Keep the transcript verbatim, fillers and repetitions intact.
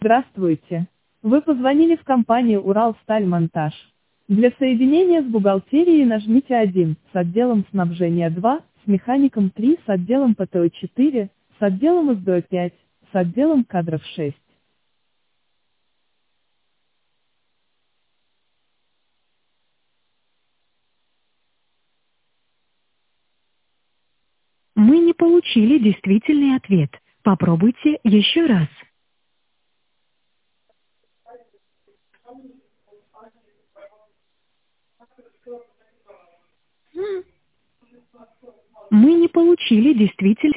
Здравствуйте. Вы позвонили в компанию «Уралстальмонтаж». Для соединения с бухгалтерией нажмите один, с отделом снабжения два, с механиком три, с отделом ПТО четыре, с отделом СДО пять, с отделом кадров шесть. Мы не получили действительный ответ. Попробуйте еще раз. Мы не получили действительный